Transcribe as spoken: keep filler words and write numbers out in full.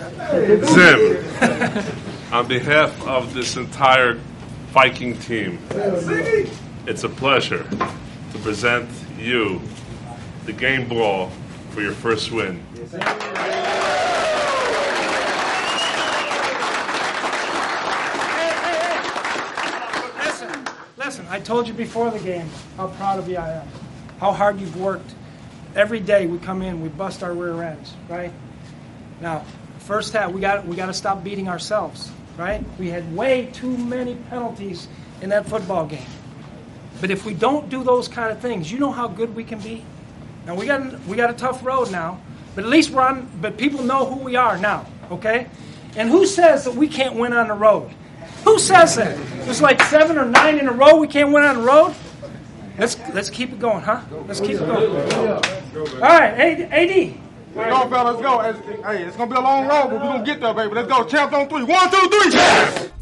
Zim, on behalf of this entire Viking team, it's a pleasure to present you the game ball for your first win. Listen, I told you before the game how proud of you I am, how hard you've worked. Every day we come in, we bust our rear ends, right? Now, first half, we got we got to stop beating ourselves, right? We had way too many penalties in that football game. But if we don't do those kind of things, you know how good we can be. Now we got we got a tough road now, but at least we're on. But people know who we are now, okay? And who says that we can't win on the road? Who says that? There's like seven or nine in a row we can't win on the road. Let's let's keep it going, huh? Let's keep it going. All right, A D. Let's go, fellas. Let's go. Hey, it's gonna be a long road, but we're gonna get there, baby. Let's go. Champs on three. One, two, three. Champs!